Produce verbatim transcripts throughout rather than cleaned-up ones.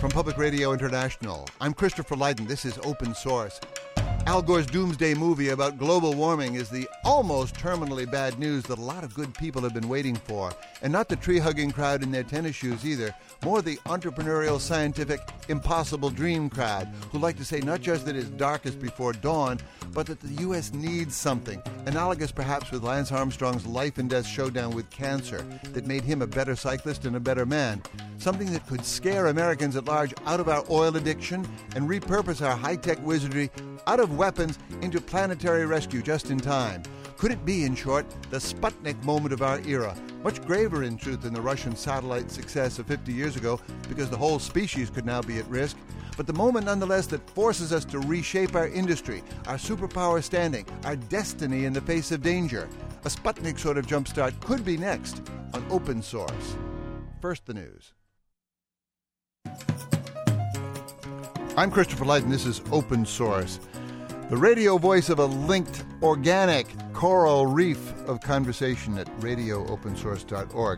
From Public Radio International, I'm Christopher Lydon. This is Open Source. Al Gore's doomsday movie about global warming is the almost terminally bad news that a lot of good people have been waiting for. And not the tree-hugging crowd in their tennis shoes either. More the entrepreneurial, scientific, impossible dream crowd who like to say not just that it's darkest before dawn, but that the U S needs something, analogous perhaps with Lance Armstrong's life and death showdown with cancer, that made him a better cyclist and a better man. Something that could scare Americans at large out of our oil addiction and repurpose our high-tech wizardry out of weapons into planetary rescue just in time. Could it be, in short, the Sputnik moment of our era? Much graver, in truth, than the Russian satellite success of fifty years ago, because the whole species could now be at risk. But the moment, nonetheless, that forces us to reshape our industry, our superpower standing, our destiny in the face of danger. A Sputnik sort of jumpstart could be next on Open Source. First, the news. I'm Christopher Lydon. This is Open Source, the radio voice of a linked, organic coral reef of conversation at radio open source dot org.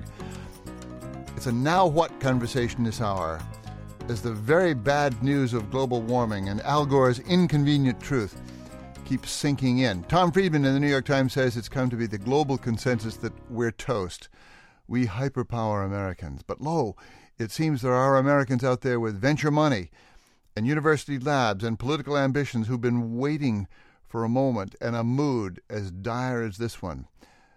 It's a now what conversation this hour, as the very bad news of global warming and Al Gore's inconvenient truth keeps sinking in. Tom Friedman in the New York Times says it's come to be the global consensus that we're toast. We hyperpower Americans. But lo, it seems there are Americans out there with venture money and university labs and political ambitions who've been waiting for a moment and a mood as dire as this one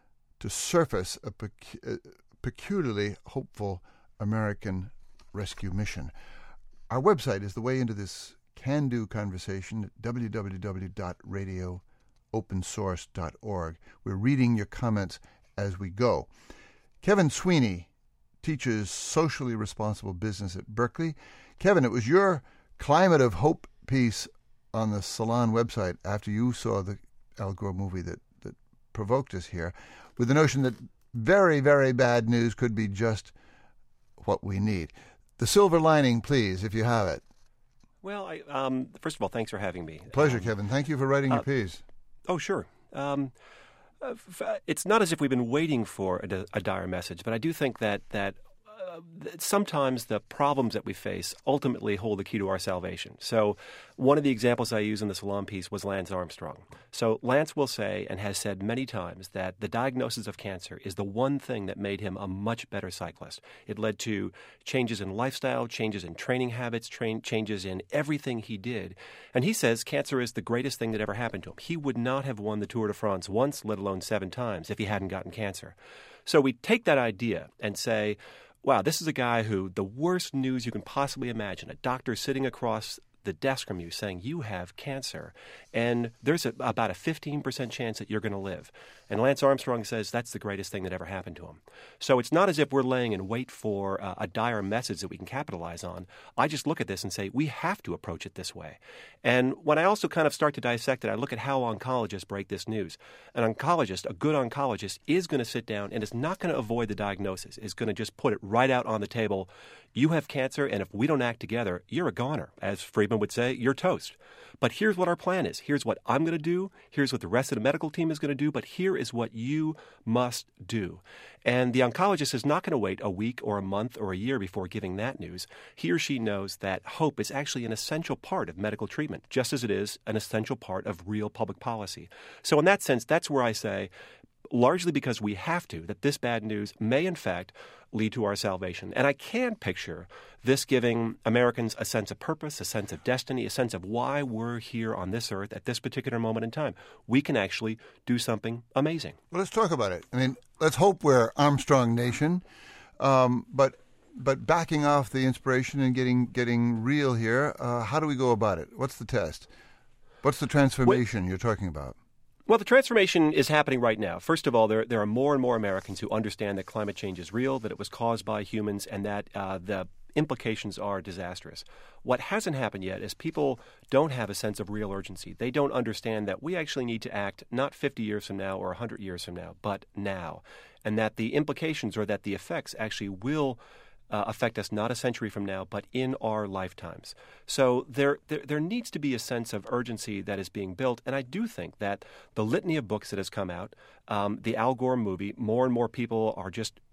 to surface a pecu- uh, peculiarly hopeful American rescue mission. Our website is the way into this can-do conversation at w w w dot radio open source dot org. We're reading your comments as we go. Kevin Sweeney teaches socially responsible business at Berkeley. Kevin, it was your Climate of Hope piece on the Salon website after you saw the Al Gore movie that, that provoked us here, with the notion that very, very bad news could be just what we need. The silver lining, please, if you have it. Well, I, um, first of all, thanks for having me. Pleasure, um, Kevin. Thank you for writing uh, your piece. Oh, sure. Um, uh, f- it's not as if we've been waiting for a, a dire message, but I do think that that uh, sometimes the problems that we face ultimately hold the key to our salvation. So one of the examples I use in the Salon piece was Lance Armstrong. So Lance will say, and has said many times, that the diagnosis of cancer is the one thing that made him a much better cyclist. It led to changes in lifestyle, changes in training habits, train, changes in everything he did. And he says cancer is the greatest thing that ever happened to him. He would not have won the Tour de France once, let alone seven times, if he hadn't gotten cancer. So we take that idea and say, wow, this is a guy who the worst news you can possibly imagine, a doctor sitting across the desk from you saying you have cancer, and there's a, about a fifteen percent chance that you're going to live. And Lance Armstrong says that's the greatest thing that ever happened to him. So it's not as if we're laying in wait for uh, a dire message that we can capitalize on. I just look at this and say we have to approach it this way. And when I also kind of start to dissect it, I look at how oncologists break this news. An oncologist, a good oncologist, is going to sit down and is not going to avoid the diagnosis, is going to just put it right out on the table. You have cancer, and if we don't act together, you're a goner. As Friedman would say, you're toast. But here's what our plan is. Here's what I'm going to do. Here's what the rest of the medical team is going to do. But here is what you must do. And the oncologist is not going to wait a week or a month or a year before giving that news. He or she knows that hope is actually an essential part of medical treatment, just as it is an essential part of real public policy. So in that sense, that's where I say, largely because we have to, that this bad news may in fact lead to our salvation. And I can picture this giving Americans a sense of purpose, a sense of destiny, a sense of why we're here on this earth at this particular moment in time. We can actually do something amazing. Well, let's talk about it. I mean, let's hope we're Armstrong Nation, um, but but backing off the inspiration and getting getting real here, uh, how do we go about it? What's the test? What's the transformation Wait. you're talking about? Well, the transformation is happening right now. First of all, there there are more and more Americans who understand that climate change is real, that it was caused by humans, and that uh, the implications are disastrous. What hasn't happened yet is people don't have a sense of real urgency. They don't understand that we actually need to act not fifty years from now or one hundred years from now, but now, and that the implications or that the effects actually will Uh, affect us not a century from now, but in our lifetimes. So there, there there needs to be a sense of urgency that is being built, and I do think that the litany of books that has come out, um, the Al Gore movie, more and more people are just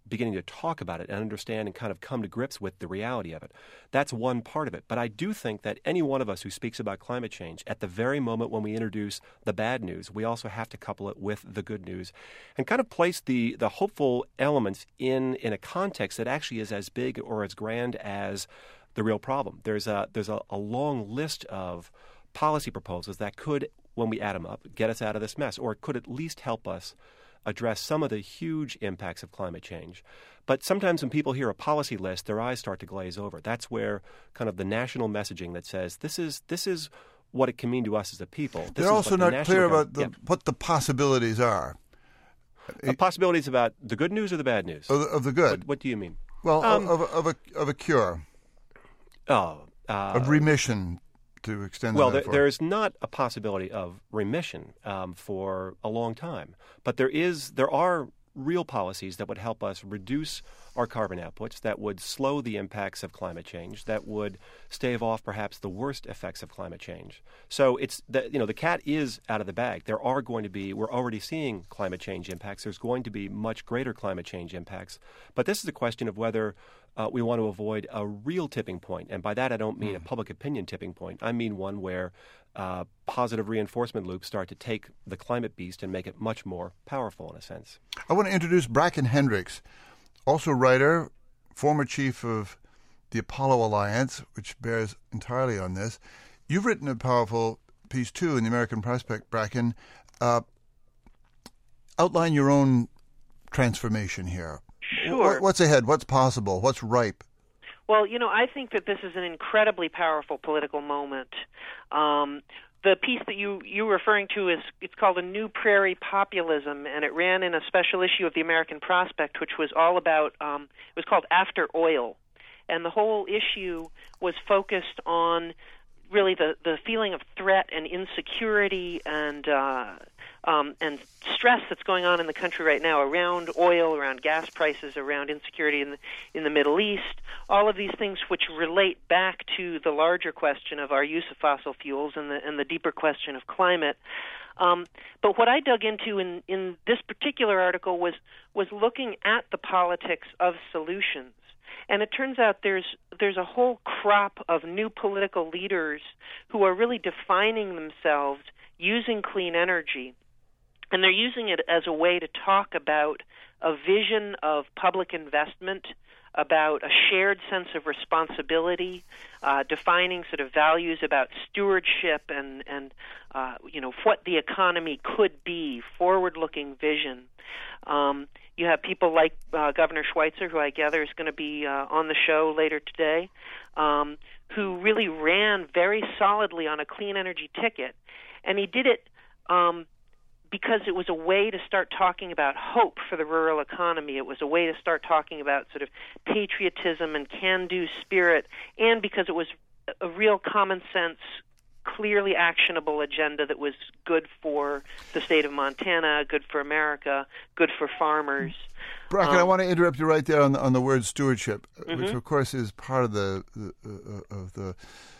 beginning to talk about it and understand and kind of come to grips with the reality of it. That's one part of it. But I do think that any one of us who speaks about climate change, at the very moment when we introduce the bad news, we also have to couple it with the good news and kind of place the, the hopeful elements in, in a context that actually is as big or as grand as the real problem. There's a, there's a, a long list of policy proposals that could, when we add them up, get us out of this mess, or could at least help us address some of the huge impacts of climate change. But sometimes when people hear a policy list, their eyes start to glaze over. That's where kind of the national messaging that says this is this is what it can mean to us as a people. This They're also the not clear about the, yeah. what the possibilities are. The possibilities about the good news or the bad news? Of the, of the good. What, what do you mean? Well, um, of, of, a, of a cure. Oh. Uh, of remission, to extend well, the there, there is not a possibility of remission um, for a long time. But there is, there are real policies that would help us reduce our carbon outputs, that would slow the impacts of climate change, that would stave off perhaps the worst effects of climate change. So it's the, you know, the cat is out of the bag. There are going to be, we're already seeing climate change impacts. There's going to be much greater climate change impacts. But this is a question of whether uh, we want to avoid a real tipping point. And by that, I don't mean mm. a public opinion tipping point. I mean one where uh, positive reinforcement loops start to take the climate beast and make it much more powerful in a sense. I want to introduce Bracken Hendricks, also writer, former chief of the Apollo Alliance, which bears entirely on this. You've written a powerful piece, too, in the American Prospect, Bracken. Uh, outline your own transformation here. Sure. What's ahead? What's possible? What's ripe? Well, you know, I think that this is an incredibly powerful political moment. Um, the piece that you, you were referring to is, it's called A New Prairie Populism, and it ran in a special issue of the American Prospect, which was all about, um, it was called After Oil. And the whole issue was focused on really the, the feeling of threat and insecurity and uh, um, and stress that's going on in the country right now around oil, around gas prices, around insecurity in the, in the Middle East, all of these things which relate back to the larger question of our use of fossil fuels and the, and the deeper question of climate. Um, but what I dug into in, in this particular article was was looking at the politics of solutions. And it turns out there's there's a whole crop of new political leaders who are really defining themselves using clean energy. And they're using it as a way to talk about a vision of public investment, about a shared sense of responsibility, uh, defining sort of values about stewardship and, and uh, you know, what the economy could be, forward-looking vision. Um, you have people like uh, Governor Schweitzer, who I gather is going to be uh, on the show later today, um, who really ran very solidly on a clean energy ticket. And he did it um, because it was a way to start talking about hope for the rural economy. It was a way to start talking about sort of patriotism and can-do spirit, and because it was a real common sense, clearly actionable agenda that was good for the state of Montana, good for America, good for farmers. Bracken, um, I want to interrupt you right there on the, on the word stewardship, mm-hmm. which of course is part of the, the uh, of the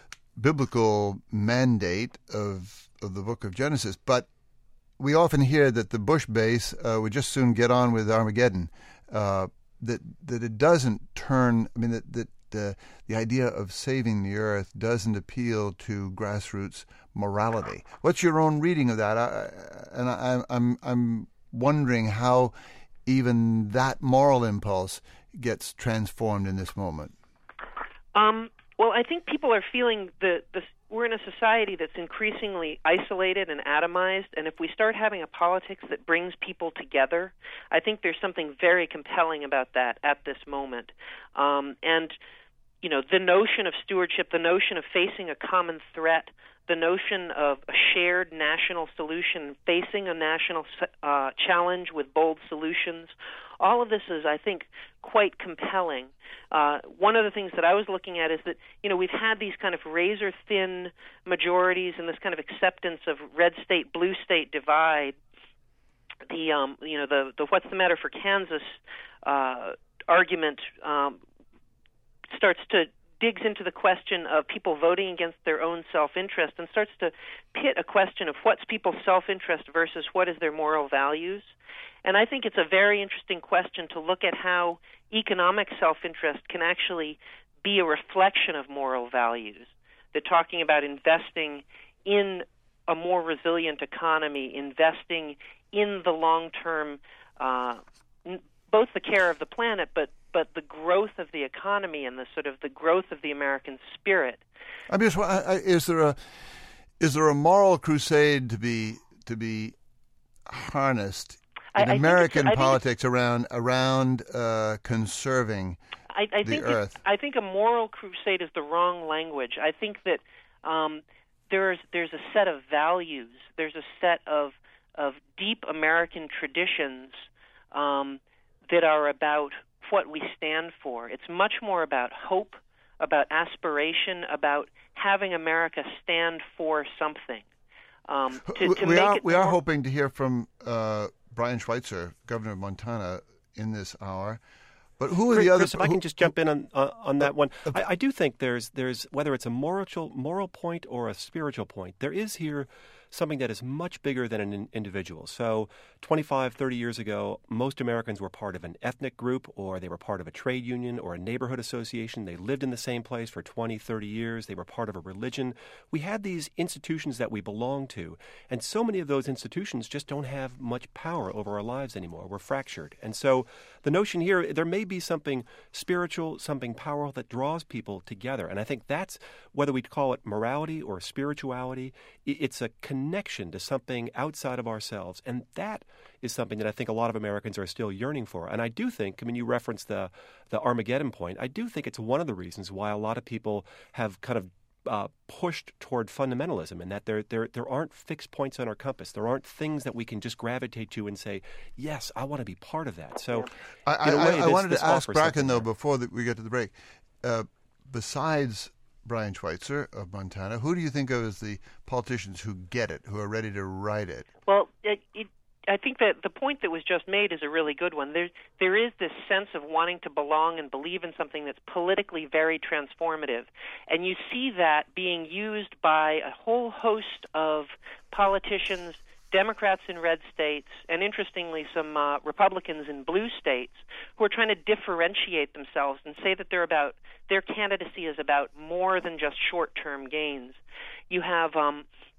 biblical mandate of of the book of Genesis. But we often hear that the Bush base uh, would just soon get on with Armageddon. Uh, that that it doesn't turn. I mean that that. Uh, the idea of saving the earth doesn't appeal to grassroots morality. What's your own reading of that? I, and I, I'm I'm wondering how even that moral impulse gets transformed in this moment. Um, well, I think people are feeling the, the we're in a society that's increasingly isolated and atomized, and if we start having a politics that brings people together, I think there's something very compelling about that at this moment. Um, and you know, the notion of stewardship, the notion of facing a common threat, the notion of a shared national solution, facing a national uh, challenge with bold solutions, all of this is, I think, quite compelling. Uh, one of the things that I was looking at is that, you know, we've had these kind of razor-thin majorities and this kind of acceptance of red state, blue state divide. The, um, you know, the, the what's the matter for Kansas uh, argument um, starts to digs into the question of people voting against their own self-interest and starts to pit a question of what's people's self-interest versus what is their moral values. And I think it's a very interesting question to look at how economic self-interest can actually be a reflection of moral values. They're talking about investing in a more resilient economy, investing in the long-term, uh, both the care of the planet, but but the growth of the economy and the sort of the growth of the American spirit. I mean, is there a is there a moral crusade to be to be harnessed in I, I American politics around around uh, conserving I, I the think earth? I think a moral crusade is the wrong language. I think that um, there's there's a set of values. There's a set of of deep American traditions um, that are about what we stand for. It's much more about hope, about aspiration, about having America stand for something. Um, to, to we make are it we more... are hoping to hear from uh, Brian Schweitzer, governor of Montana, in this hour. But who are Chris, the other? Chris, if I can just jump in on uh, on that one, I, I do think there's there's whether it's a moral moral point or a spiritual point, there is here something that is much bigger than an individual. So twenty-five, thirty years ago, most Americans were part of an ethnic group, or they were part of a trade union or a neighborhood association. They lived in the same place for twenty, thirty years. They were part of a religion. We had these institutions that we belonged to, and so many of those institutions just don't have much power over our lives anymore. We're fractured. And so the notion here, there may be something spiritual, something powerful that draws people together. And I think that's, whether we call it morality or spirituality, it's a connection to something outside of ourselves. And that is something that I think a lot of Americans are still yearning for. And I do think, I mean, you referenced the, the Armageddon point, I do think it's one of the reasons why a lot of people have kind of Uh, pushed toward fundamentalism, and that there there there aren't fixed points on our compass. There aren't things that we can just gravitate to and say, "Yes, I want to be part of that." So, I, in a way, I, I this, wanted this to ask Bracken though there. before the, we get to the break. Uh, besides Brian Schweitzer of Montana, who do you think of as the politicians who get it, who are ready to write it? Well, it, it, I think that the point that was just made is a really good one. There, there is this sense of wanting to belong and believe in something that's politically very transformative. And you see that being used by a whole host of politicians, Democrats in red states, and interestingly some uh, Republicans in blue states, who are trying to differentiate themselves and say that they're about, their candidacy is about more than just short-term gains. You have Um,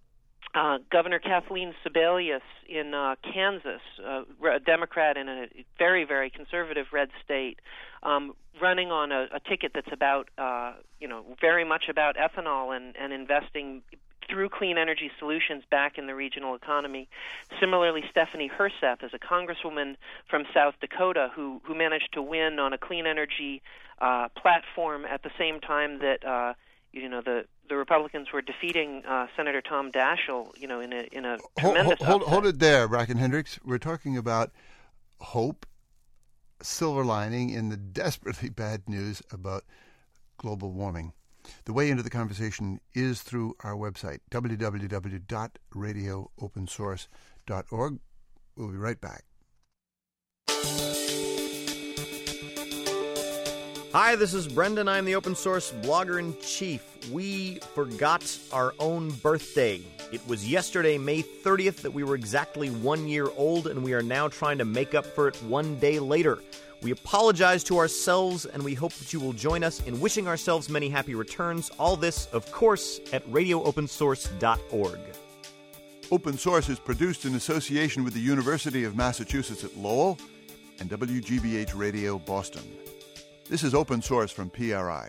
Uh, Governor Kathleen Sebelius in uh, Kansas, uh, a Democrat in a very, very conservative red state, um, running on a, a ticket that's about, uh, you know, very much about ethanol and, and investing through clean energy solutions back in the regional economy. Similarly, Stephanie Herseth is a congresswoman from South Dakota who, who managed to win on a clean energy uh, platform at the same time that uh, you know, the, the Republicans were defeating uh, Senator Tom Daschle, you know, in a in a tremendous hold, hold, upset. hold it there, Bracken Hendricks. We're talking about hope, silver lining in the desperately bad news about global warming. The way into the conversation is through our website, w w w dot radio open source dot org. We'll be right back. Hi, this is Brendan. I'm the open source blogger-in-chief. We forgot our own birthday. It was yesterday, May thirtieth, that we were exactly one year old, and we are now trying to make up for it one day later. We apologize to ourselves, and we hope that you will join us in wishing ourselves many happy returns. All this, of course, at radio open source dot org. Open Source is produced in association with the University of Massachusetts at Lowell and W G B H Radio Boston. This is Open Source from P R I.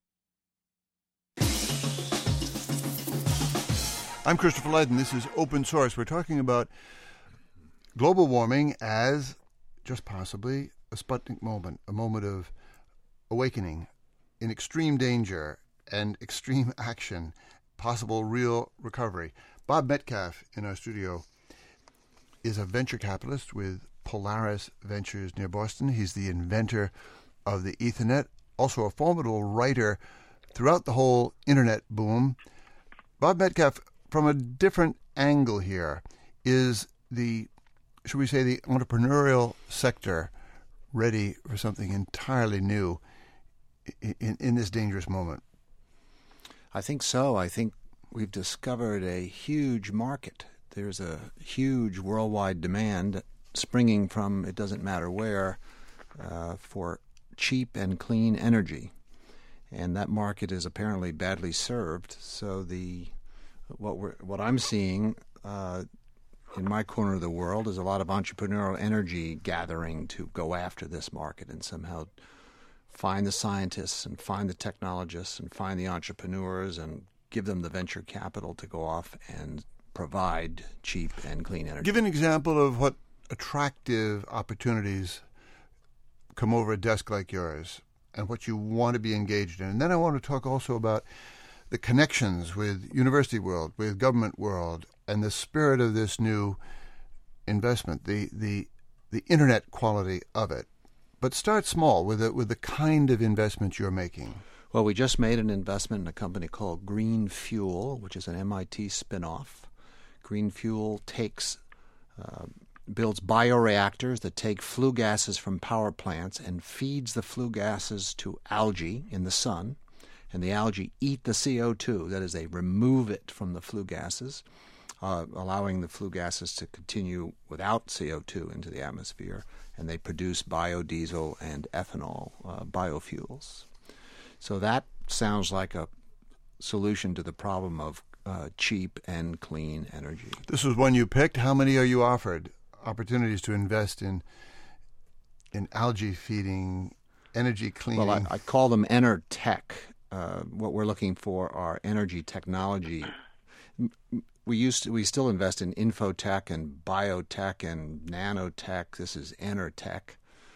I'm Christopher Lydon. This is Open Source. We're talking about global warming as just possibly a Sputnik moment, a moment of awakening in extreme danger and extreme action, possible real recovery. Bob Metcalf in our studio is a venture capitalist with Polaris Ventures near Boston. He's the inventor of the Ethernet, also a formidable writer throughout the whole Internet boom. Bob Metcalf, from a different angle here, is the, should we say, the entrepreneurial sector ready for something entirely new in, in this dangerous moment? I think so. I think we've discovered a huge market. There's a huge worldwide demand springing from, it doesn't matter where, uh, for cheap and clean energy. And that market is apparently badly served. So the what we're what I'm seeing uh, in my corner of the world is a lot of entrepreneurial energy gathering to go after this market and somehow find the scientists and find the technologists and find the entrepreneurs and give them the venture capital to go off and provide cheap and clean energy. Give an example of what attractive opportunities come over a desk like yours and what you want to be engaged in. And then I want to talk also about the connections with university world, with government world, and the spirit of this new investment, the the, the internet quality of it. But start small with the, with the kind of investment you're making. Well, we just made an investment in a company called Green Fuel, which is an M I T spinoff. Green Fuel takes uh, builds bioreactors that take flue gases from power plants and feeds the flue gases to algae in the sun, and the algae eat the C O two. That is, they remove it from the flue gases, uh, allowing the flue gases to continue without C O two into the atmosphere, and they produce biodiesel and ethanol uh, biofuels. So that sounds like a solution to the problem of uh, cheap and clean energy. This was one you picked. How many are you offered? Opportunities to invest in in algae feeding, energy cleaning. Well, I, I call them Enertech. Uh, what we're looking for are energy technology. We used to, we still invest in infotech and biotech and nanotech. This is Enertech,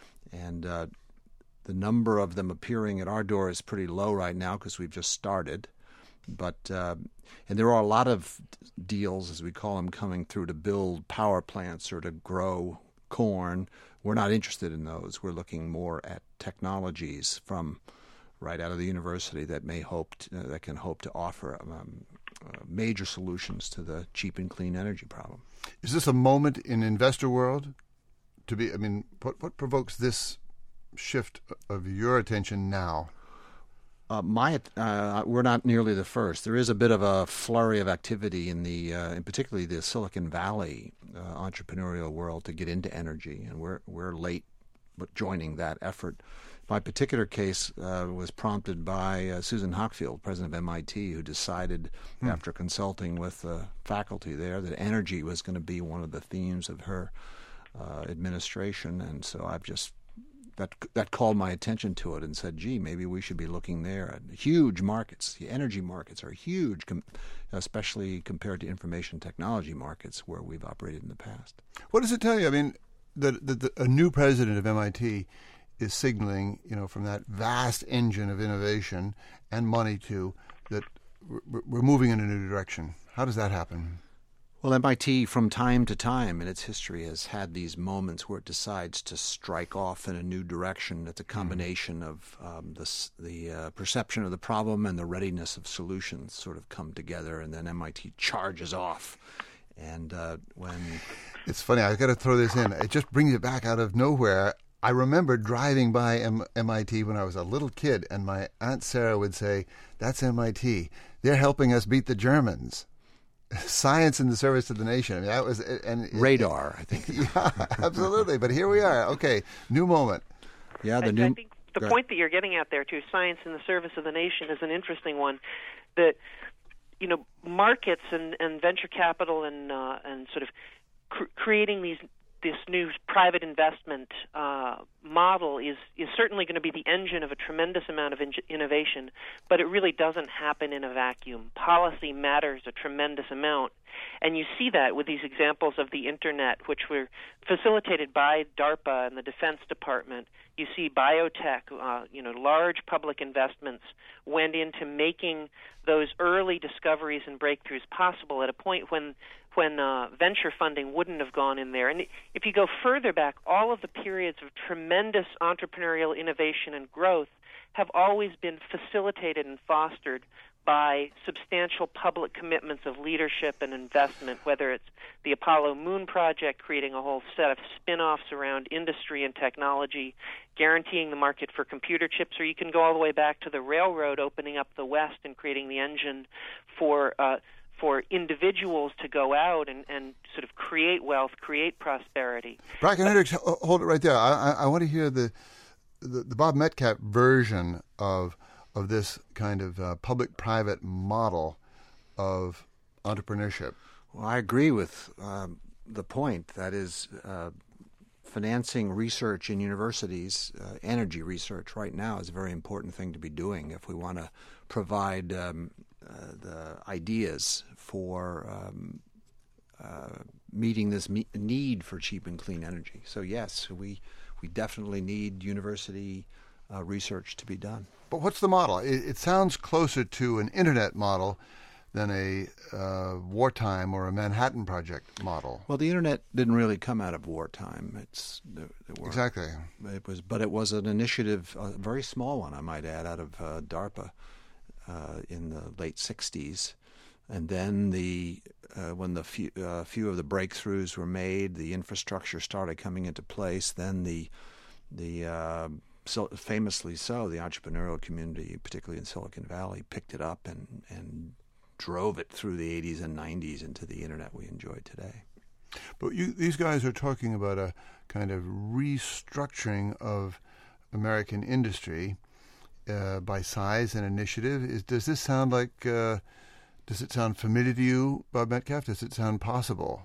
and uh, the number of them appearing at our door is pretty low right now because we've just started. But uh, and there are a lot of deals, as we call them, coming through to build power plants or to grow corn. We're not interested in those. We're looking more at technologies from right out of the university that may hope to, uh, that can hope to offer um, uh, major solutions to the cheap and clean energy problem. Is this a moment in investor world to be? I mean, what what provokes this shift of your attention now? Uh, my, uh, we're not nearly the first. There is a bit of a flurry of activity in the, uh, in particularly the Silicon Valley uh, entrepreneurial world to get into energy, and we're we're late, but joining that effort. My particular case uh, was prompted by uh, Susan Hockfield, president of M I T, who decided, hmm. after consulting with the faculty there, that energy was going to be one of the themes of her uh, administration, and so I've just. That that called my attention to it and said, gee, maybe we should be looking there at huge markets. The energy markets are huge, com- especially compared to information technology markets where we've operated in the past. What does it tell you? I mean, that the, the, a new president of M I T is signaling, you know, from that vast engine of innovation and money too, that we're, we're moving in a new direction. How does that happen? Well, M I T from time to time in its history has had these moments where it decides to strike off in a new direction. It's a combination mm. of um, the, the uh, perception of the problem and the readiness of solutions sort of come together, and then M I T charges off. And uh, when... It's funny, I've got to throw this in. It just brings it back out of nowhere. I remember driving by M- MIT when I was a little kid, and my Aunt Sarah would say, that's M I T. They're helping us beat the Germans. Science in the service of the nation. I mean, that was and radar. I think. Yeah, absolutely. But here we are. Okay, new moment. Yeah, the I, new. I think the point that you're getting at there too, science in the service of the nation, is an interesting one. That you know, markets and, and venture capital and uh, and sort of cr- creating these this new private investment uh, model is is certainly going to be the engine of a tremendous amount of in- innovation, but it really doesn't happen in a vacuum. Policy matters a tremendous amount, and you see that with these examples of the Internet, which were facilitated by DARPA and the Defense Department. You see biotech, uh, you know, large public investments went into making those early discoveries and breakthroughs possible at a point when when uh, venture funding wouldn't have gone in there. And if you go further back, all of the periods of tremendous entrepreneurial innovation and growth have always been facilitated and fostered by substantial public commitments of leadership and investment, whether it's the Apollo Moon Project, creating a whole set of spin-offs around industry and technology, guaranteeing the market for computer chips, or you can go all the way back to the railroad opening up the West and creating the engine for uh, for individuals to go out and, and sort of create wealth, create prosperity. Bracken Hendricks, hold it right there. I, I, I want to hear the, the the Bob Metcalfe version of of this kind of uh, public-private model of entrepreneurship. Well, I agree with um, the point. That is, uh, financing research in universities, uh, energy research right now is a very important thing to be doing if we want to provide um, uh, the ideas for um, uh, meeting this me- need for cheap and clean energy. So yes, we we definitely need university uh, research to be done. But what's the model? It, it sounds closer to an internet model than a uh, wartime or a Manhattan Project model. Well, the internet didn't really come out of wartime. It's there, there were, exactly. It was, but it was an initiative, a very small one, I might add, out of uh, DARPA uh, in the late sixties. And then the uh, when the few, uh, few of the breakthroughs were made, the infrastructure started coming into place. Then the the uh, so famously so, the entrepreneurial community, particularly in Silicon Valley, picked it up and and drove it through the eighties and nineties into the internet we enjoy today. But you, these guys are talking about a kind of restructuring of American industry uh, by size and initiative. Is, does this sound like? Uh, does it sound familiar to you, Bob Metcalfe? Does it sound possible?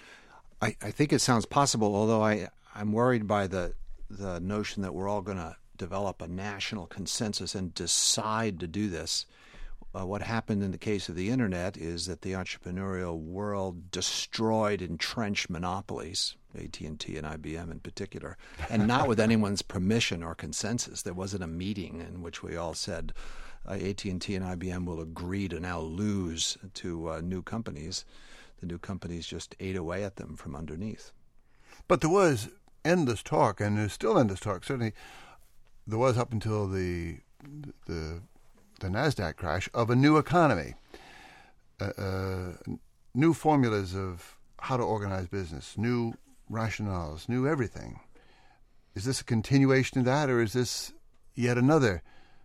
I, I think it sounds possible, although I I'm worried by the the notion that we're all going to develop a national consensus and decide to do this. Uh, what happened in the case of the internet is that the entrepreneurial world destroyed entrenched monopolies, A T and T and I B M in particular, and not with anyone's permission or consensus. There wasn't a meeting in which we all said uh, A T and T and I B M will agree to now lose to uh, new companies. The new companies just ate away at them from underneath. But there was endless talk, and there's still endless talk. Certainly, there was up until the the the NASDAQ crash of a new economy, uh, uh, new formulas of how to organize business, new rationales, new everything. Is this a continuation of that, or is this yet another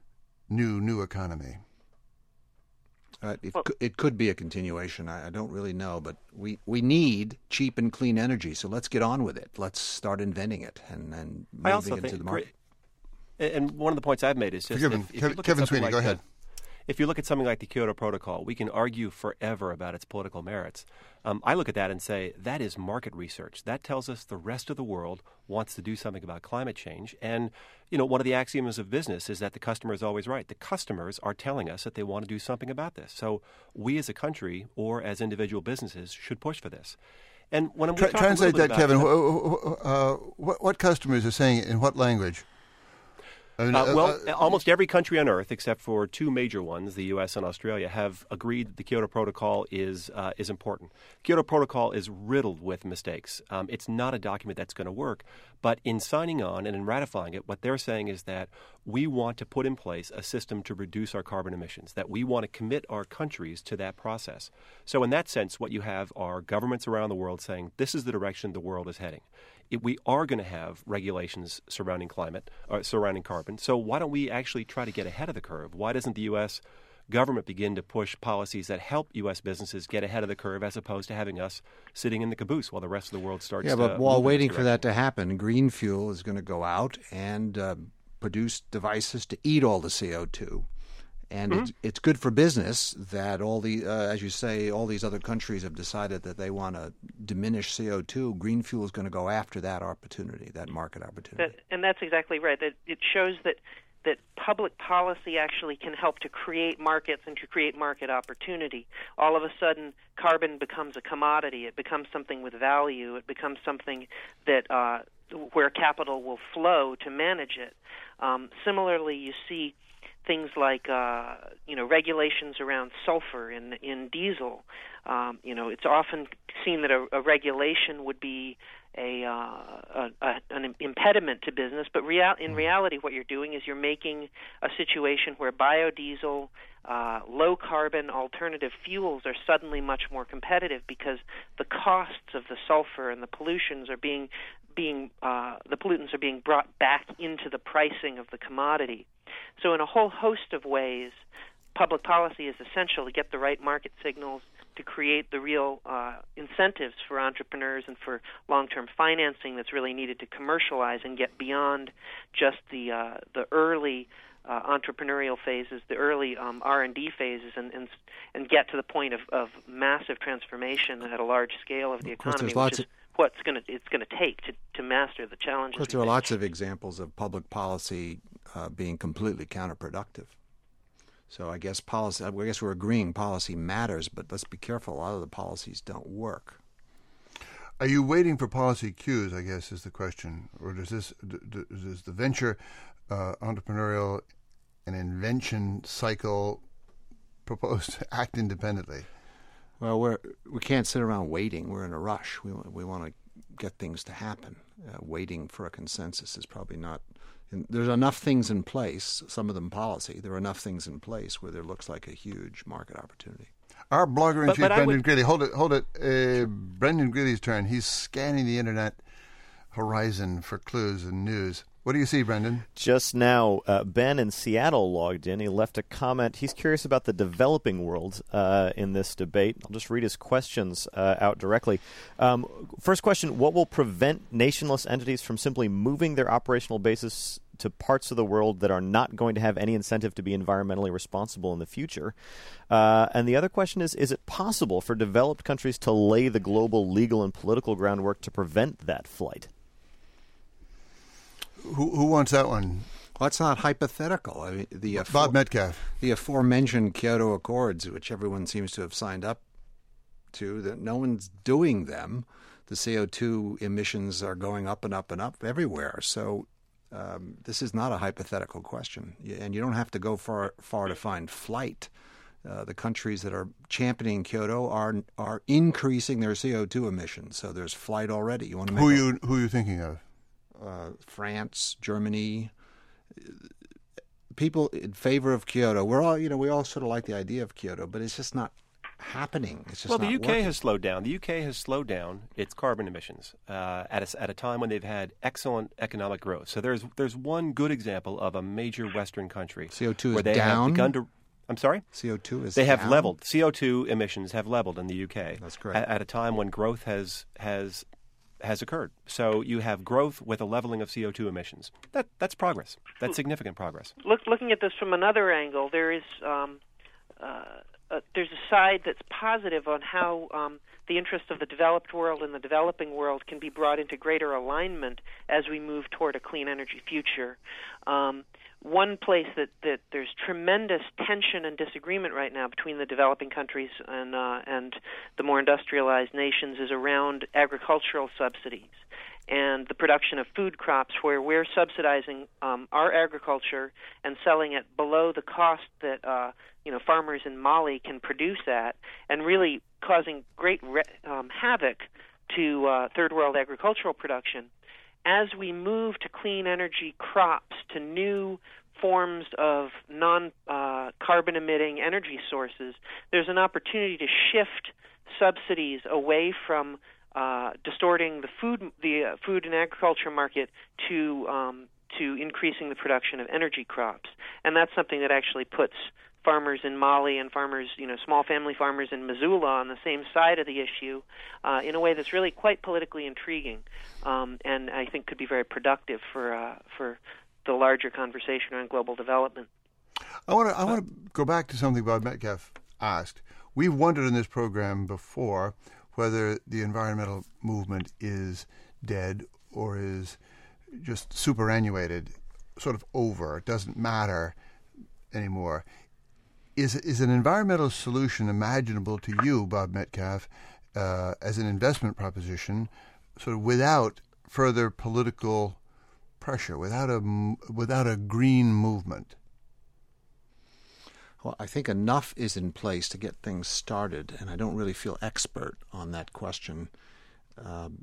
new new economy? Uh, it, well, it could be a continuation. I, I don't really know, but we, we need cheap and clean energy, so let's get on with it. Let's start inventing it and, and moving it into the market. And one of the points I've made is just Forgiven. if, if Kev- you look Kevin at Sweeney, like go ahead. The, if you look at something like the Kyoto Protocol, we can argue forever about its political merits. Um, I look at that and say that is market research. That tells us the rest of the world wants to do something about climate change. And, you know, one of the axioms of business is that the customer is always right. The customers are telling us that they want to do something about this. So we as a country or as individual businesses should push for this. And when Tra- we talk Translate that, about, Kevin. Uh, what, what customers are saying it in what language? I mean, uh, well, uh, almost every country on Earth, except for two major ones, the U S and Australia, have agreed that the Kyoto Protocol is uh, is important. The Kyoto Protocol is riddled with mistakes. Um, it's not a document that's going to work. But in signing on and in ratifying it, what they're saying is that we want to put in place a system to reduce our carbon emissions, that we want to commit our countries to that process. So in that sense, what you have are governments around the world saying this is the direction the world is heading. It, we are going to have regulations surrounding climate, or surrounding carbon. So why don't we actually try to get ahead of the curve? Why doesn't the U S government begin to push policies that help U S businesses get ahead of the curve as opposed to having us sitting in the caboose while the rest of the world starts yeah, to but while move in waiting this for that to happen, green fuel is going to go out and uh, produce devices to eat all the C O two. And mm-hmm. it's, it's good for business that all the, uh, as you say, all these other countries have decided that they want to diminish C O two. Green fuel is going to go after that opportunity, that market opportunity. That, and that's exactly right. That it shows that that public policy actually can help to create markets and to create market opportunity. All of a sudden, carbon becomes a commodity. It becomes something with value. It becomes something that uh, where capital will flow to manage it. Um, similarly, you see things like uh, you know regulations around sulfur in in diesel. Um, you know, it's often seen that a, a regulation would be a, uh, a, a an impediment to business, but real, in reality, what you're doing is you're making a situation where biodiesel, uh, low carbon alternative fuels are suddenly much more competitive because the costs of the sulfur and the pollutions are being being uh, the pollutants are being brought back into the pricing of the commodity. So, in a whole host of ways, public policy is essential to get the right market signals, to create the real uh, incentives for entrepreneurs and for long-term financing that's really needed to commercialize and get beyond just the uh, the early uh, entrepreneurial phases, the early um, R and D phases, and, and and get to the point of, of massive transformation at a large scale of the economy, which is what's going to it's going to take to to master the challenges. Of course, there are lots of examples of public policy uh, being completely counterproductive. So I guess policy. I guess we're agreeing policy matters, but let's be careful. A lot of the policies don't work. Are you waiting for policy cues, I guess, is the question, or does this does the venture uh, entrepreneurial and invention cycle propose to act independently? Well, we're we can't sit around waiting. We're in a rush. We we want to get things to happen. Uh, waiting for a consensus is probably not. And there's enough things in place, some of them policy, there are enough things in place where there looks like a huge market opportunity. Our blogger-in-chief, but, but Brendan would... Greeley, hold it, hold it. Uh, Brendan Greeley's turn. He's scanning the internet horizon for clues and news. What do you see, Brendan? Just now, uh, Ben in Seattle logged in. He left a comment. He's curious about the developing world uh, in this debate. I'll just read his questions uh, out directly. Um, first question, what will prevent nationless entities from simply moving their operational bases to parts of the world that are not going to have any incentive to be environmentally responsible in the future? Uh, and the other question is, is it possible for developed countries to lay the global legal and political groundwork to prevent that flight? Who, who wants that one? Well, it's not hypothetical. I mean, the Bob afore- Metcalf. The aforementioned Kyoto Accords, which everyone seems to have signed up to, that no one's doing them. The C O two emissions are going up and up and up everywhere. So um, this is not a hypothetical question, and you don't have to go far far to find flight. Uh, the countries that are championing Kyoto are are increasing their C O two emissions. So there's flight already. You want to make who a, you who are you thinking of? Uh, France, Germany, people in favor of Kyoto. We're all, you know, we all sort of like the idea of Kyoto, but it's just not happening. It's just well, the not U K working. has slowed down. The U K has slowed down its carbon emissions uh, at a, at a time when they've had excellent economic growth. So there's there's one good example of a major Western country C O two where is they down. have begun to. I'm sorry? C O two is They have down? leveled. C O two emissions have leveled in the U K. That's correct. At, at a time when growth has has has occurred. So you have growth with a leveling of C O two emissions. That that's progress. That's significant progress. Look, looking at this from another angle, there is um, uh, uh, there's a side that's positive on how um, the interests of the developed world and the developing world can be brought into greater alignment as we move toward a clean energy future. Um, One place that, that there's tremendous tension and disagreement right now between the developing countries and uh, and the more industrialized nations is around agricultural subsidies and the production of food crops, where we're subsidizing um, our agriculture and selling it below the cost that uh, you know farmers in Mali can produce at, and really causing great re- um, havoc to uh, third world agricultural production. As we move to clean energy crops, to new forms of non-carbon uh, emitting energy sources, there's an opportunity to shift subsidies away from uh, distorting the food, the uh, food and agriculture market to um, to increasing the production of energy crops, and that's something that actually puts farmers in Mali and farmers, you know, small family farmers in Missoula on the same side of the issue uh, in a way that's really quite politically intriguing, um, and I think could be very productive for uh, for the larger conversation around global development. I want to I want to go back to something Bob Metcalf asked. We've wondered in this program before whether the environmental movement is dead or is just superannuated, sort of over. It doesn't matter anymore. Is is an environmental solution imaginable to you, Bob Metcalf, uh, as an investment proposition, sort of without further political pressure, without a without a green movement? Well, I think enough is in place to get things started, and I don't really feel expert on that question. Um,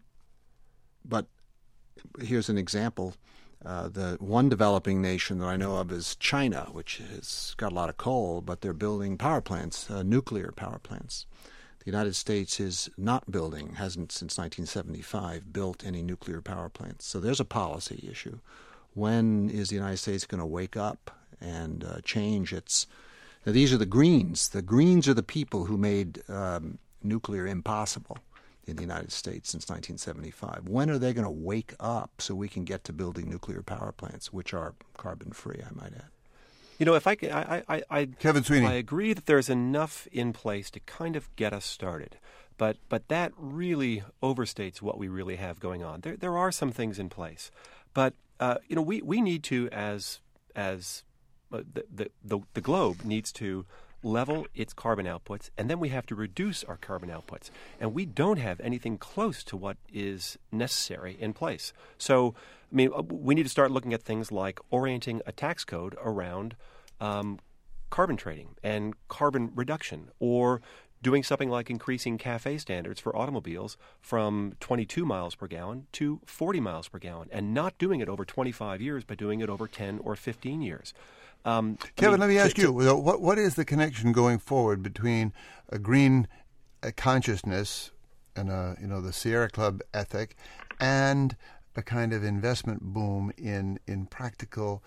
but here's an example. Uh, the one developing nation that I know of is China, which has got a lot of coal, but they're building power plants, uh, nuclear power plants. The United States is not building, hasn't since nineteen seventy-five, built any nuclear power plants. So there's a policy issue. When is the United States going to wake up and uh, change its... Now, these are the Greens. The Greens are the people who made um, nuclear impossible in the United States since nineteen seventy-five. When are they going to wake up so we can get to building nuclear power plants, which are carbon-free, I might add? You know, if I can, I, I, I, Kevin Sweeney. I agree that there's enough in place to kind of get us started, but but that really overstates what we really have going on. There there are some things in place, but uh, you know, we, we need to as as uh, the, the the the globe needs to level its carbon outputs, and then we have to reduce our carbon outputs. And we don't have anything close to what is necessary in place. So, I mean, we need to start looking at things like orienting a tax code around um, carbon trading and carbon reduction, or doing something like increasing CAFE standards for automobiles from twenty-two miles per gallon to forty miles per gallon, and not doing it over twenty-five years, but doing it over ten or fifteen years. Um, Kevin, I mean, let me ask to, you, to, what what is the connection going forward between a green uh, consciousness and a, you know, the Sierra Club ethic and a kind of investment boom in in practical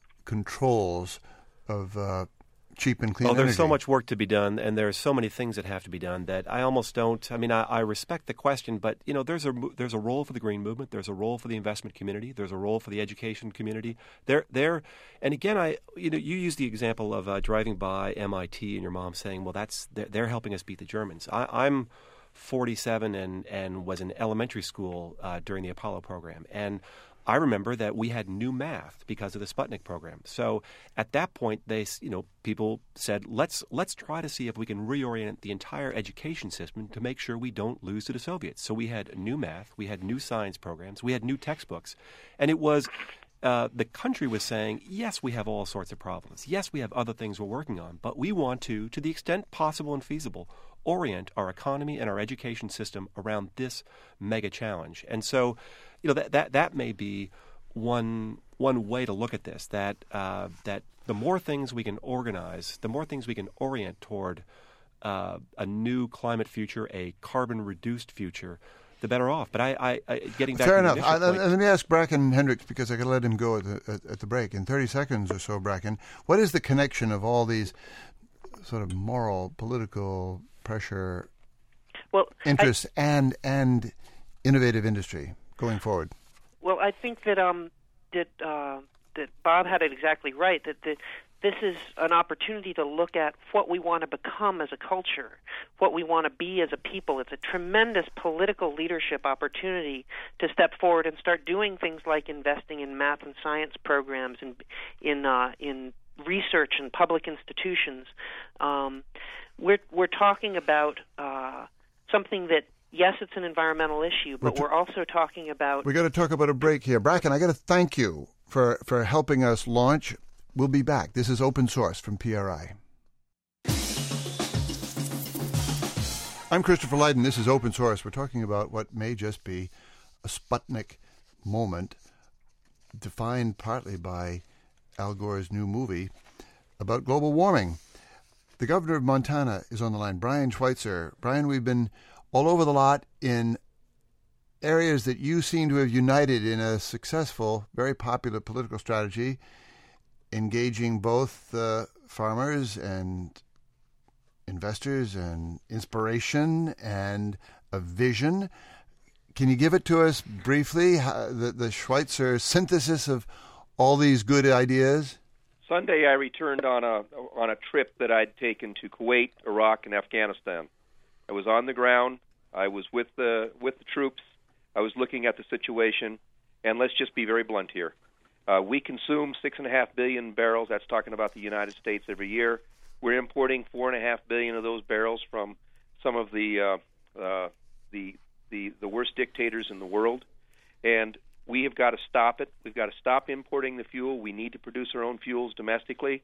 controls of uh, cheap and clean well, there's energy? so much work to be done, and there's so many things that have to be done that I almost don't. I mean, I, I respect the question, but you know, there's a there's a role for the green movement. There's a role for the investment community. There's a role for the education community. There, there, and again, I you know, you use the example of uh, driving by M I T and your mom saying, "Well, that's they're, they're helping us beat the Germans." I, I'm forty-seven and and was in elementary school uh, during the Apollo program, and I remember that we had new math because of the Sputnik program. So at that point, they, you know, people said, let's let's try to see if we can reorient the entire education system to make sure we don't lose to the Soviets. So we had new math, we had new science programs, we had new textbooks, and it was uh, the country was saying, yes, we have all sorts of problems. Yes, we have other things we're working on, but we want to, to the extent possible and feasible, orient our economy and our education system around this mega challenge. And so, you know, that that, that may be one one way to look at this, that uh, that the more things we can organize, the more things we can orient toward uh, a new climate future, a carbon-reduced future, the better off. But I, I, I getting back Fair to enough. the I, initial point, let me ask Bracken Hendricks, because I got to let him go at the, at, at the break. In thirty seconds or so, Bracken, what is the connection of all these sort of moral, political pressure, well, interests, I, and and innovative industry going forward? Well, I think that um, that uh, that Bob had it exactly right. That that this is an opportunity to look at what we want to become as a culture, what we want to be as a people. It's a tremendous political leadership opportunity to step forward and start doing things like investing in math and science programs and in uh, in research and public institutions. Um, we're we're talking about uh, something that, yes, it's an environmental issue, but we're, t- we're also talking about... We've got to talk about a break here. Bracken, I got to thank you for, for helping us launch. We'll be back. This is Open Source from P R I. I'm Christopher Lydon. This is Open Source. We're talking about what may just be a Sputnik moment, defined partly by Al Gore's new movie about global warming. The governor of Montana is on the line, Brian Schweitzer. Brian, we've been all over the lot in areas that you seem to have united in a successful, very popular political strategy, engaging both uh, farmers and investors and inspiration and a vision. Can you give it to us briefly, how, the, the Schweitzer synthesis of all these good ideas? Sunday, I returned on a on a trip that I'd taken to Kuwait, Iraq, and Afghanistan. I was on the ground. I was with the with the troops. I was looking at the situation, and let's just be very blunt here. Uh, we consume six and a half billion barrels. That's talking about the United States every year. We're importing four and a half billion of those barrels from some of the uh, uh, the the the worst dictators in the world, and we have got to stop it. We've got to stop importing the fuel. We need to produce our own fuels domestically.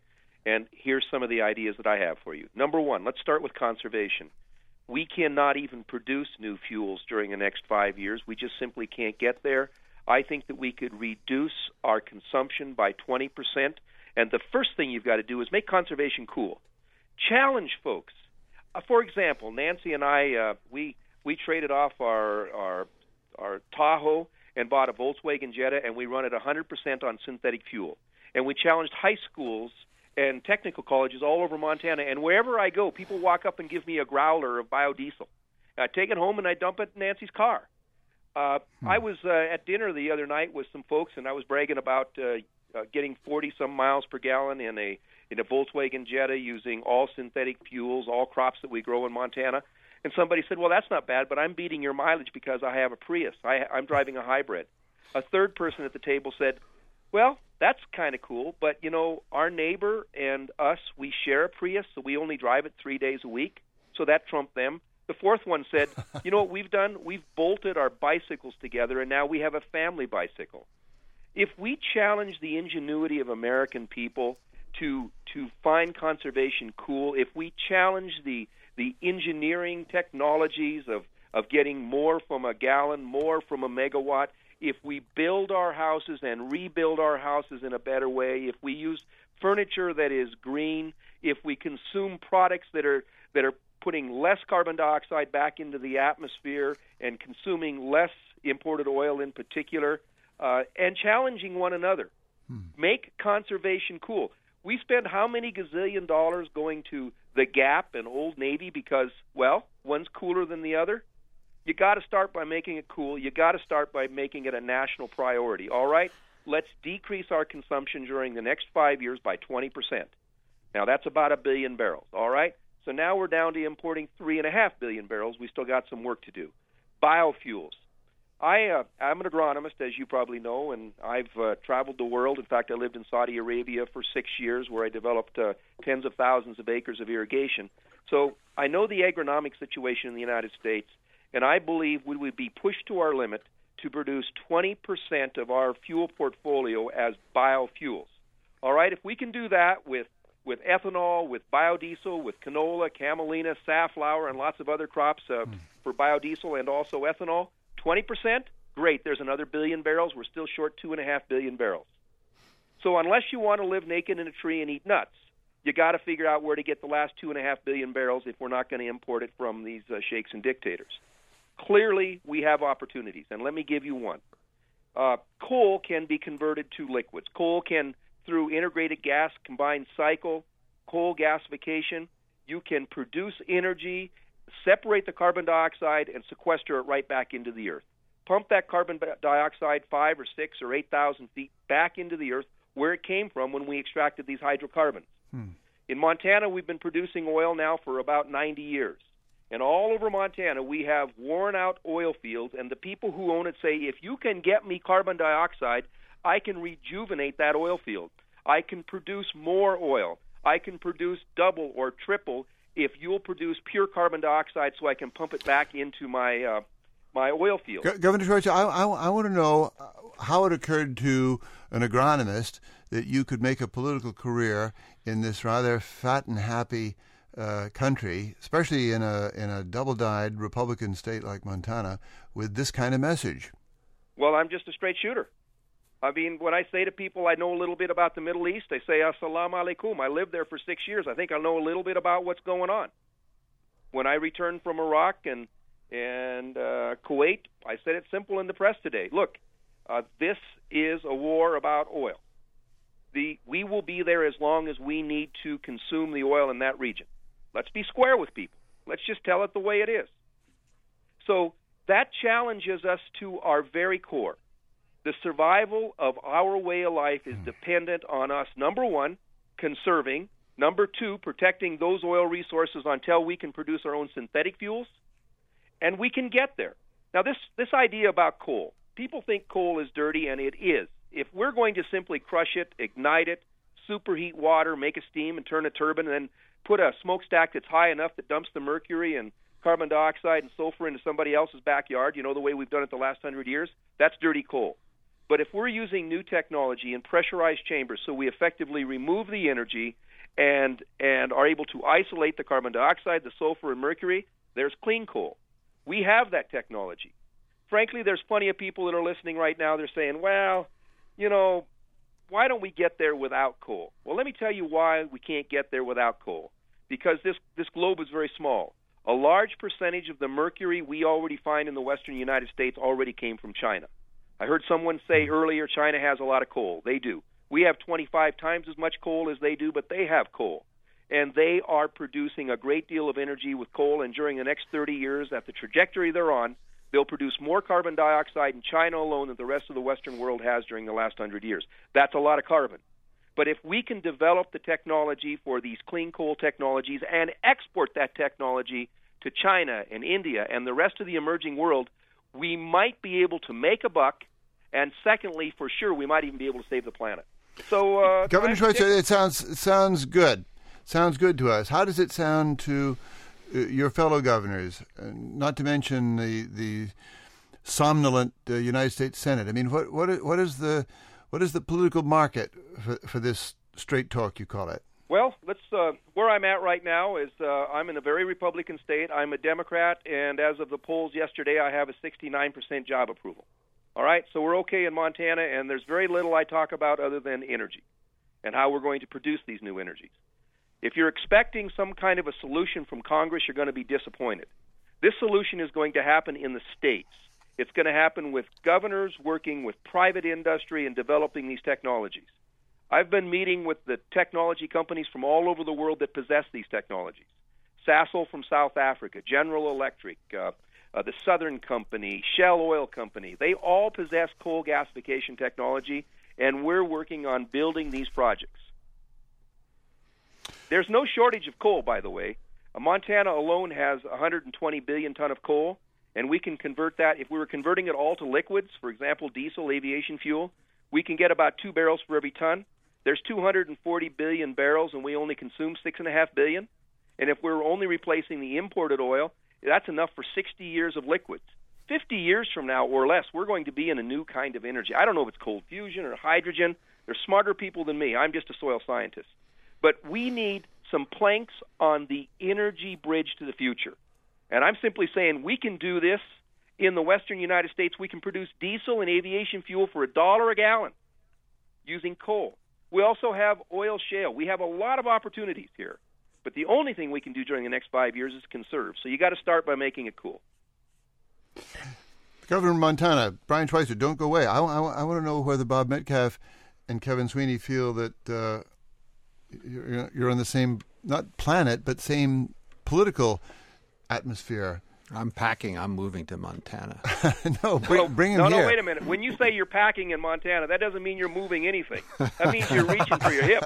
And here's some of the ideas that I have for you. Number one, let's start with conservation. We cannot even produce new fuels during the next five years. We just simply can't get there. I think that we could reduce our consumption by twenty percent. And the first thing you've got to do is make conservation cool. Challenge folks. Uh, for example, Nancy and I, uh, we we traded off our, our our Tahoe and bought a Volkswagen Jetta, and we run it one hundred percent on synthetic fuel. And we challenged high schools and technical colleges all over Montana. And wherever I go, people walk up and give me a growler of biodiesel. I take it home and I dump it in Nancy's car. Uh, hmm. I was uh, at dinner the other night with some folks, and I was bragging about uh, uh, getting forty-some miles per gallon in a in a Volkswagen Jetta using all synthetic fuels, all crops that we grow in Montana. And somebody said, well, that's not bad, but I'm beating your mileage because I have a Prius. I, I'm driving a hybrid. A third person at the table said, well, that's kind of cool, but, you know, our neighbor and us, we share a Prius, so we only drive it three days a week, so that trumped them. The fourth one said, you know what we've done? We've bolted our bicycles together, and now we have a family bicycle. If we challenge the ingenuity of American people to to find conservation cool, if we challenge the the engineering technologies of, of getting more from a gallon, more from a megawatt, if we build our houses and rebuild our houses in a better way, if we use furniture that is green, if we consume products that are that are putting less carbon dioxide back into the atmosphere and consuming less imported oil in particular, uh, and challenging one another, hmm. make conservation cool. We spend how many gazillion dollars going to the Gap and Old Navy because, well, one's cooler than the other? You got to start by making it cool. You got to start by making it a national priority. All right, let's decrease our consumption during the next five years by twenty percent. Now, that's about a billion barrels. All right, so now we're down to importing three and a half billion barrels. We still got some work to do. Biofuels. I, uh, I'm an agronomist, as you probably know, and I've uh, traveled the world. In fact, I lived in Saudi Arabia for six years where I developed uh, tens of thousands of acres of irrigation. So I know the agronomic situation in the United States, and I believe we would be pushed to our limit to produce twenty percent of our fuel portfolio as biofuels. All right, if we can do that with, with ethanol, with biodiesel, with canola, camelina, safflower, and lots of other crops uh, mm. for biodiesel and also ethanol, twenty percent, great, there's another billion barrels. We're still short two and a half billion barrels. So unless you want to live naked in a tree and eat nuts, you got to figure out where to get the last two and a half billion barrels if we're not going to import it from these uh, sheikhs and dictators. Clearly, we have opportunities, and let me give you one. Uh, coal can be converted to liquids. Coal can, through integrated gas combined cycle, coal gasification, you can produce energy, separate the carbon dioxide, and sequester it right back into the earth. Pump that carbon dioxide five or six or eight thousand feet back into the earth where it came from when we extracted these hydrocarbons. Hmm. In Montana, we've been producing oil now for about ninety years. And all over Montana, we have worn-out oil fields, and the people who own it say, if you can get me carbon dioxide, I can rejuvenate that oil field. I can produce more oil. I can produce double or triple if you'll produce pure carbon dioxide so I can pump it back into my uh, my oil field. Go- Governor Schweitzer, I, I, I want to know how it occurred to an agronomist that you could make a political career in this rather fat and happy uh, country, especially in a in a double-dyed Republican state like Montana, with this kind of message. Well, I'm just a straight shooter. I mean, when I say to people I know a little bit about the Middle East, they say, Assalamu alaikum. I lived there for six years. I think I know a little bit about what's going on. When I returned from Iraq and and uh, Kuwait, I said it simple in the press today. Look, uh, this is a war about oil. The we will be there as long as we need to consume the oil in that region. Let's be square with people. Let's just tell it the way it is. So that challenges us to our very core. The survival of our way of life is dependent on us, number one, conserving, number two, protecting those oil resources until we can produce our own synthetic fuels, and we can get there. Now, this, this idea about coal, people think coal is dirty, and it is. If we're going to simply crush it, ignite it, superheat water, make a steam, and turn a turbine, and then put a smokestack that's high enough that dumps the mercury and carbon dioxide and sulfur into somebody else's backyard, you know, the way we've done it the last hundred years, that's dirty coal. But if we're using new technology and pressurized chambers so we effectively remove the energy and and are able to isolate the carbon dioxide, the sulfur, and mercury, there's clean coal. We have that technology. Frankly, there's plenty of people that are listening right now. They're saying, well, you know, why don't we get there without coal? Well, let me tell you why we can't get there without coal. Because this, this globe is very small. A large percentage of the mercury we already find in the western United States already came from China. I heard someone say earlier China has a lot of coal. They do. We have twenty-five times as much coal as they do, but they have coal. And they are producing a great deal of energy with coal, and during the next thirty years, at the trajectory they're on, they'll produce more carbon dioxide in China alone than the rest of the Western world has during the last hundred years. That's a lot of carbon. But if we can develop the technology for these clean coal technologies and export that technology to China and India and the rest of the emerging world, we might be able to make a buck, and secondly, for sure, we might even be able to save the planet. So, uh, Governor Schweitzer, it sounds it sounds good. Sounds good to us. How does it sound to uh, your fellow governors? Uh, not to mention the the somnolent uh, United States Senate. I mean, what what what is the what is the political market for for this straight talk you call it? Well, let's. Uh, where I'm at right now is uh, I'm in a very Republican state. I'm a Democrat, and as of the polls yesterday, I have a sixty-nine percent job approval. All right, so we're okay in Montana, and there's very little I talk about other than energy and how we're going to produce these new energies. If you're expecting some kind of a solution from Congress, you're going to be disappointed. This solution is going to happen in the states. It's going to happen with governors working with private industry and developing these technologies. I've been meeting with the technology companies from all over the world that possess these technologies. Sasol from South Africa, General Electric, uh, uh, the Southern Company, Shell Oil Company. They all possess coal gasification technology, and we're working on building these projects. There's no shortage of coal, by the way. Uh, Montana alone has one hundred twenty billion ton of coal, and we can convert that. If we were converting it all to liquids, for example, diesel, aviation fuel, we can get about two barrels for every ton. There's two hundred forty billion barrels, and we only consume six point five billion. And if we're only replacing the imported oil, that's enough for sixty years of liquids. fifty years from now or less, we're going to be in a new kind of energy. I don't know if it's cold fusion or hydrogen. They're smarter people than me. I'm just a soil scientist. But we need some planks on the energy bridge to the future. And I'm simply saying we can do this in the western United States. We can produce diesel and aviation fuel for a dollar a gallon using coal. We also have oil shale. We have a lot of opportunities here. But the only thing we can do during the next five years is conserve. So you got to start by making it cool. Governor of Montana, Brian Schweitzer, don't go away. I, I, I want to know whether Bob Metcalfe and Kevin Sweeney feel that uh, you're, you're on the same, not planet, but same political atmosphere. I'm packing. I'm moving to Montana. no, bring, well, bring him no, here. No, wait a minute. When you say you're packing in Montana, that doesn't mean you're moving anything. That means you're reaching for your hip.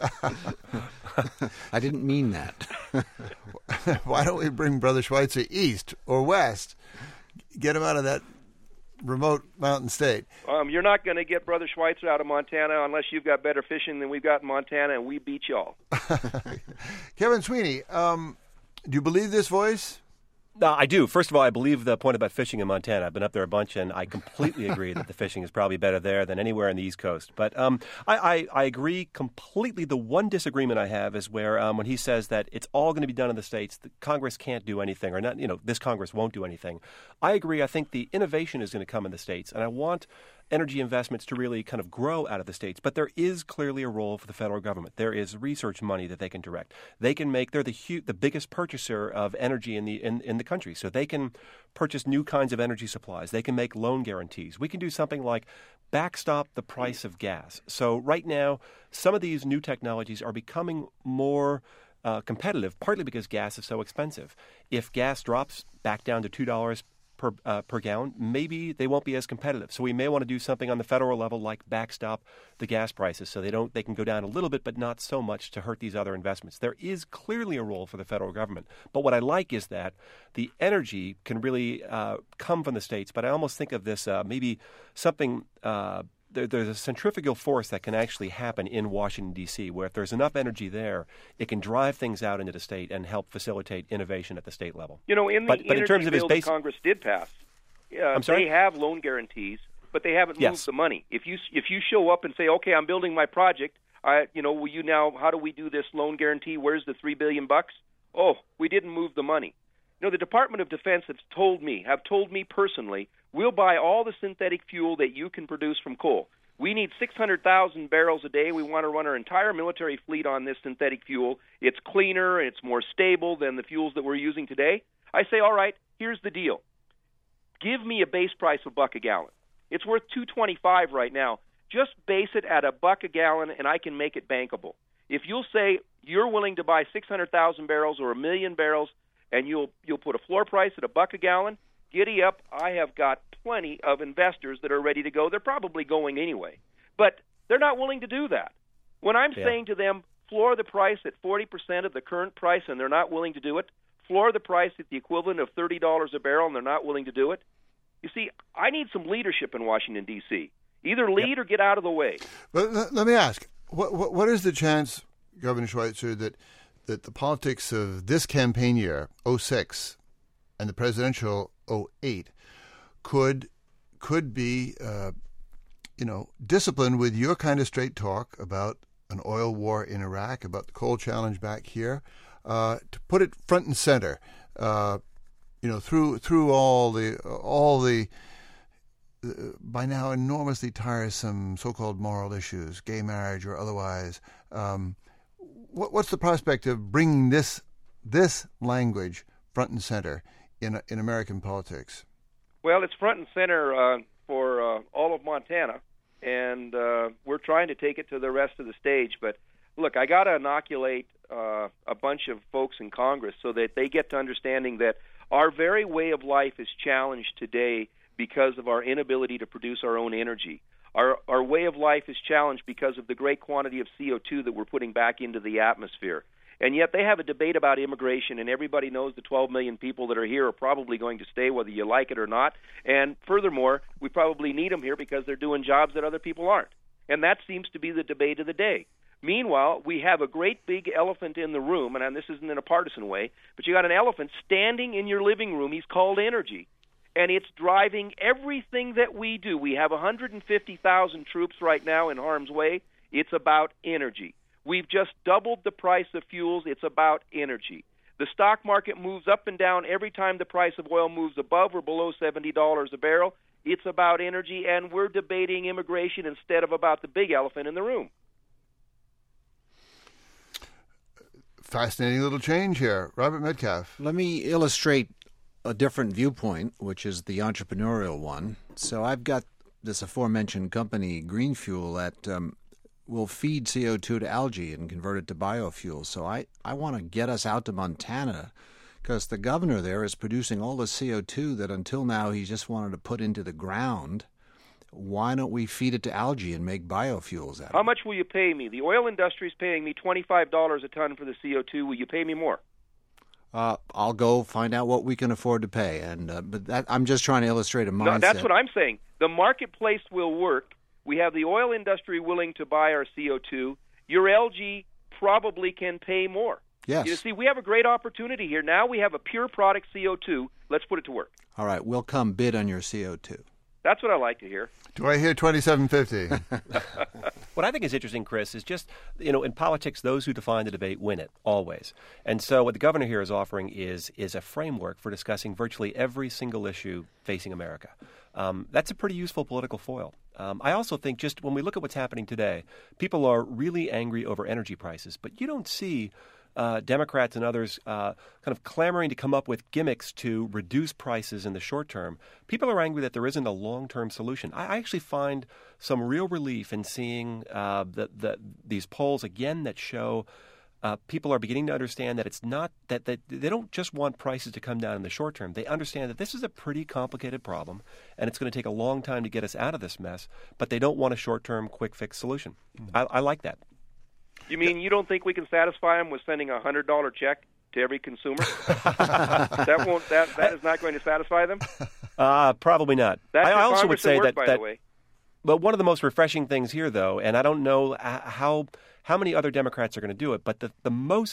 I didn't mean that. Why don't we bring Brother Schweitzer east or west? Get him out of that remote mountain state. Um, you're not going to get Brother Schweitzer out of Montana unless you've got better fishing than we've got in Montana, and we beat y'all. Kevin Sweeney, um, do you believe this voice? No, I do. First of all, I believe the point about fishing in Montana. I've been up there a bunch, and I completely agree that the fishing is probably better there than anywhere in the East Coast. But um, I, I, I agree completely. The one disagreement I have is where um, when he says that it's all going to be done in the states, that Congress can't do anything, or not. You know, this Congress won't do anything. I agree. I think the innovation is going to come in the states, and I want energy investments to really kind of grow out of the states. But there is clearly a role for the federal government. There is research money that they can direct. They can make, they're the hu- the biggest purchaser of energy in the in, in the country. So they can purchase new kinds of energy supplies. They can make loan guarantees. We can do something like backstop the price of gas. So right now, some of these new technologies are becoming more uh, competitive, partly because gas is so expensive. If gas drops back down to two dollars Per, uh, per gallon, maybe they won't be as competitive. So we may want to do something on the federal level like backstop the gas prices so they don't they can go down a little bit but not so much to hurt these other investments. There is clearly a role for the federal government. But what I like is that the energy can really uh, come from the states. But I almost think of this uh, maybe something uh, there, there's a centrifugal force that can actually happen in Washington, D C, where if there's enough energy there, it can drive things out into the state and help facilitate innovation at the state level. You know, in the but, but energy in terms of bill his base... that Congress did pass, uh, I'm sorry? they have loan guarantees, but they haven't yes. moved the money. If you if you show up and say, okay, I'm building my project, I, you know, will you now? How do we do this loan guarantee? Where's the three billion bucks? Oh, we didn't move the money. You know, the Department of Defense has told me, have told me personally, we'll buy all the synthetic fuel that you can produce from coal. We need six hundred thousand barrels a day. We want to run our entire military fleet on this synthetic fuel. It's cleaner, it's more stable than the fuels that we're using today. I say, all right, here's the deal. Give me a base price of a buck a gallon. It's worth two twenty-five right now. Just base it at a buck a gallon, and I can make it bankable. If you'll say you're willing to buy six hundred thousand barrels or a million barrels, and you'll you'll put a floor price at a buck a gallon, giddy up. I have got plenty of investors that are ready to go. They're probably going anyway, but they're not willing to do that. When I'm yeah. saying to them, floor the price at forty percent of the current price, and they're not willing to do it, floor the price at the equivalent of thirty dollars a barrel, and they're not willing to do it, you see, I need some leadership in Washington, D C Either lead yep. or get out of the way. But let, let me ask, what, what what is the chance, Governor Schweitzer, that that the politics of this campaign year, oh six, and the presidential oh eight, could could be, uh, you know, disciplined with your kind of straight talk about an oil war in Iraq, about the coal challenge back here, uh, to put it front and center, uh, you know, through through all the all the uh, by now enormously tiresome so-called moral issues, gay marriage or otherwise. Um, what, what's the prospect of bringing this this language front and center in in American politics? Well, it's front and center uh, for uh, all of Montana, and uh, we're trying to take it to the rest of the stage. But look, I got to inoculate uh, a bunch of folks in Congress so that they get to understanding that our very way of life is challenged today because of our inability to produce our own energy. Our our way of life is challenged because of the great quantity of C O two that we're putting back into the atmosphere. And yet they have a debate about immigration, and everybody knows the twelve million people that are here are probably going to stay whether you like it or not. And furthermore, we probably need them here because they're doing jobs that other people aren't. And that seems to be the debate of the day. Meanwhile, we have a great big elephant in the room, and this isn't in a partisan way, but you got an elephant standing in your living room. He's called energy, and it's driving everything that we do. We have one hundred fifty thousand troops right now in harm's way. It's about energy. We've just doubled the price of fuels. It's about energy. The stock market moves up and down every time the price of oil moves above or below seventy dollars a barrel. It's about energy, and we're debating immigration instead of about the big elephant in the room. Fascinating little change here. Robert Metcalf. Let me illustrate a different viewpoint, which is the entrepreneurial one. So I've got this aforementioned company, Green Fuel, that um, will feed C O two to algae and convert it to biofuels. So I, I want to get us out to Montana because the governor there is producing all the C O two that until now he just wanted to put into the ground. Why don't we feed it to algae and make biofuels out of it? How much will you pay me? The oil industry is paying me twenty-five dollars a ton for the C O two. Will you pay me more? Uh, I'll go find out what we can afford to pay. And uh, but that, I'm just trying to illustrate a mindset. No, that's what I'm saying. The marketplace will work. We have the oil industry willing to buy our C O two. Your L G probably can pay more. Yes. You see, we have a great opportunity here. Now we have a pure product C O two. Let's put it to work. All right, we'll come bid on your C O two. That's what I like to hear. Do I hear twenty-seven fifty? What I think is interesting, Chris, is just, you know, in politics, those who define the debate win it, always. And so what the governor here is offering is is a framework for discussing virtually every single issue facing America. Um, that's a pretty useful political foil. Um, I also think just when we look at what's happening today, people are really angry over energy prices, but you don't see Uh, Democrats and others uh, kind of clamoring to come up with gimmicks to reduce prices in the short term. People are angry that there isn't a long-term solution. I, I actually find some real relief in seeing uh, the, the, these polls again that show uh, people are beginning to understand that it's not that, that they don't just want prices to come down in the short term. They understand that this is a pretty complicated problem, and it's going to take a long time to get us out of this mess, but they don't want a short-term, quick-fix solution. Mm. I, I like that. You mean you don't think we can satisfy them with sending a one hundred dollars check to every consumer? that won't. That that is not going to satisfy them. Uh, probably not. That's I also would say work, that. By that the way. But one of the most refreshing things here, though, and I don't know how how many other Democrats are going to do it, but the the most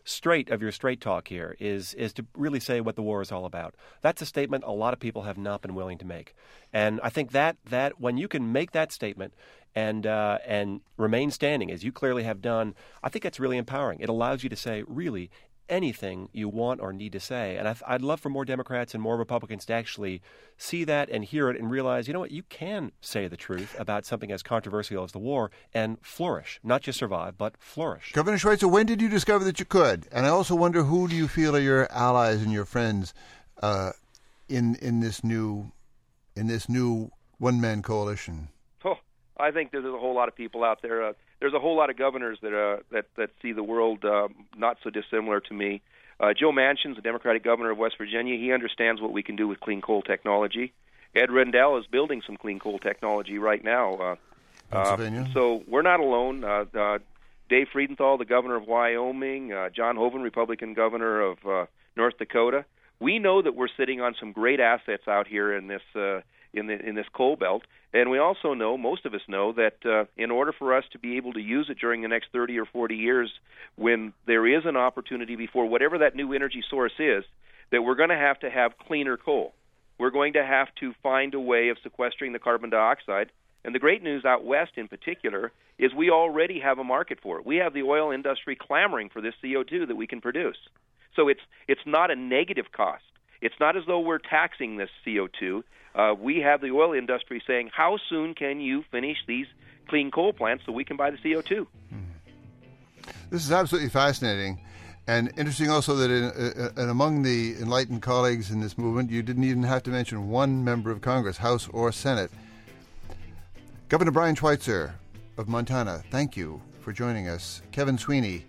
straight of your straight talk here is is to really say what the war is all about. That's a statement a lot of people have not been willing to make. And I think that that when you can make that statement and uh, and remain standing, as you clearly have done, I think that's really empowering. It allows you to say, really, anything you want or need to say. And I, I'd love for more Democrats and more Republicans to actually see that and hear it and realize, you know what, you can say the truth about something as controversial as the war and flourish, not just survive, but flourish. Governor Schweitzer, when did you discover that you could? And I also wonder, who do you feel are your allies and your friends uh, in in this new in this new one-man coalition? Oh, I think there's a whole lot of people out there. Uh, There's a whole lot of governors that uh, that that see the world uh, not so dissimilar to me. Uh, Joe Manchin's the Democratic governor of West Virginia. He understands what we can do with clean coal technology. Ed Rendell is building some clean coal technology right now. Uh, Pennsylvania. Uh, so we're not alone. Uh, uh, Dave Friedenthal, the governor of Wyoming, uh, John Hoeven, Republican governor of uh, North Dakota. We know that we're sitting on some great assets out here in this uh, in the in this coal belt. And we also know, most of us know, that uh, in order for us to be able to use it during the next thirty or forty years, when there is an opportunity before whatever that new energy source is, that we're going to have to have cleaner coal. We're going to have to find a way of sequestering the carbon dioxide. And the great news out west in particular is we already have a market for it. We have the oil industry clamoring for this C O two that we can produce. So it's it's not a negative cost. It's not as though we're taxing this C O two. Uh, we have the oil industry saying, how soon can you finish these clean coal plants so we can buy the C O two? This is absolutely fascinating. And interesting also that in, uh, and among the enlightened colleagues in this movement, you didn't even have to mention one member of Congress, House or Senate. Governor Brian Schweitzer of Montana, thank you for joining us. Kevin Sweeney,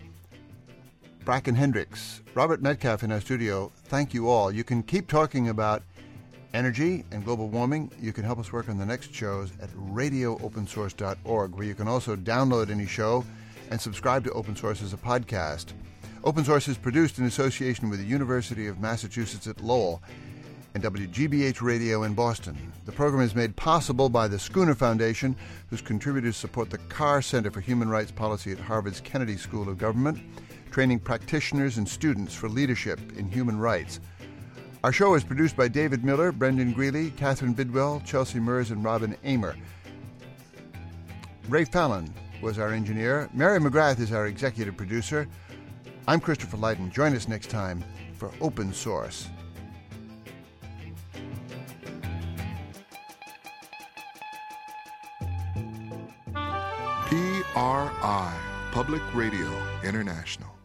Bracken Hendricks, Robert Metcalf in our studio, thank you all. You can keep talking about energy and global warming. You can help us work on the next shows at radio open source dot org, where you can also download any show and subscribe to Open Source as a podcast. Open Source is produced in association with the University of Massachusetts at Lowell and W G B H Radio in Boston. The program is made possible by the Schooner Foundation, whose contributors support the Carr Center for Human Rights Policy at Harvard's Kennedy School of Government, training practitioners and students for leadership in human rights. Our show is produced by David Miller, Brendan Greeley, Catherine Bidwell, Chelsea Mers, and Robin Amer. Ray Fallon was our engineer. Mary McGrath is our executive producer. I'm Christopher Lydon. Join us next time for Open Source. P R I, Public Radio International.